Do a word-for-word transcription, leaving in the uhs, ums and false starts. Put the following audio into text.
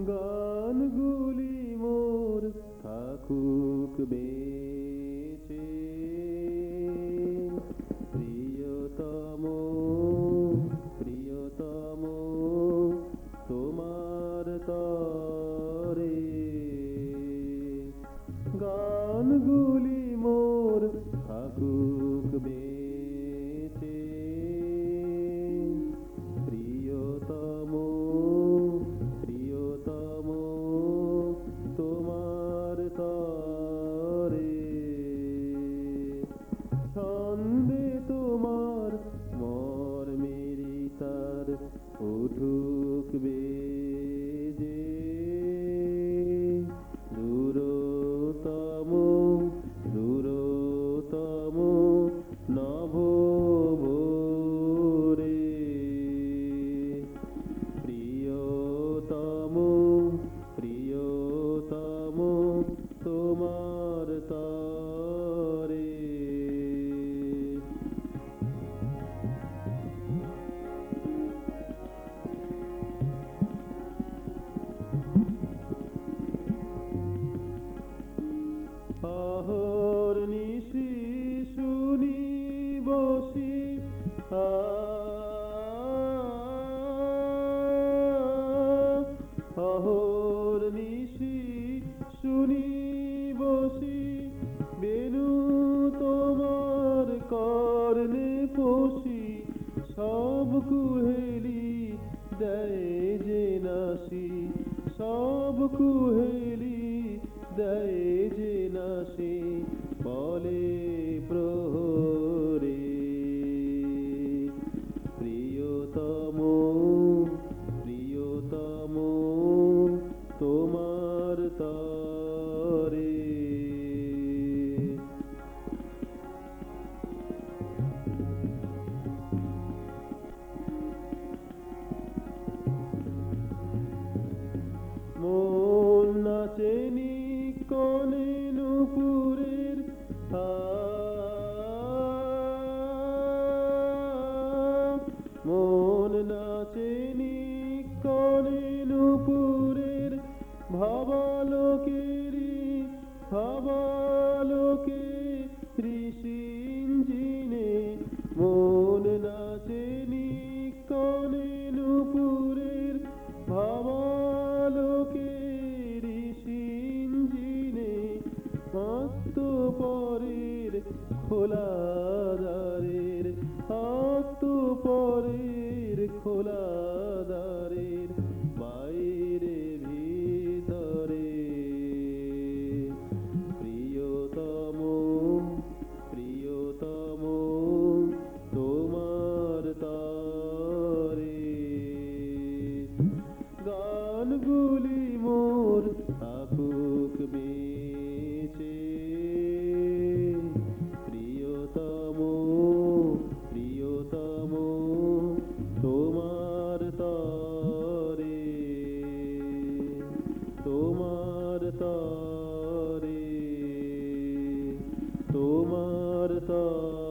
গানগুলি মোর থাকুক বেঁচে, প্রিয়তম প্রিয়তম তোমার তরে। গানগুলি মোর থাকুক বেঁচে, প্রিয়তম প্রিয়তম তোমার তরে। ছন্দে তোমার মর্মেরি তার উঠুক বেজে, দূরতম দূরতম নভোরে। প্রিয়তম প্রিয়তম তোমার তরে। অহর্নিশি শুনি বসি অহর্নিশি শুনি বসি, বেণু তোমার কর্ণে পশি, সব কুহেলি দেয় যে নাসি, সব কুহেলি দেয় যে নাসি, বলে প্রহরে। প্রিয়তম প্রিয়তম তোমার তরে। মন নাচেনি কনে নুপুরের মন নাচেনি কনে নুপুরের, ভাবালোকেরি ভাবালোকে ঋষিঞ্জিনে। মন নাচেনি কনে নুপুরের, ভাবালোকে ঋষিঞ্জিনে। আত্মপরের খোলা দ্বারের আত্মপরের খোলা দ্বারের বাইরে ভিতরে। প্রিয়তম প্রিয়তম তোমার তরে। গানগুলি মোর থাকুক বেঁচে, প্রিয়তম প্রিয়তম তোমার তরে। তোমার তরে তোমার তরে।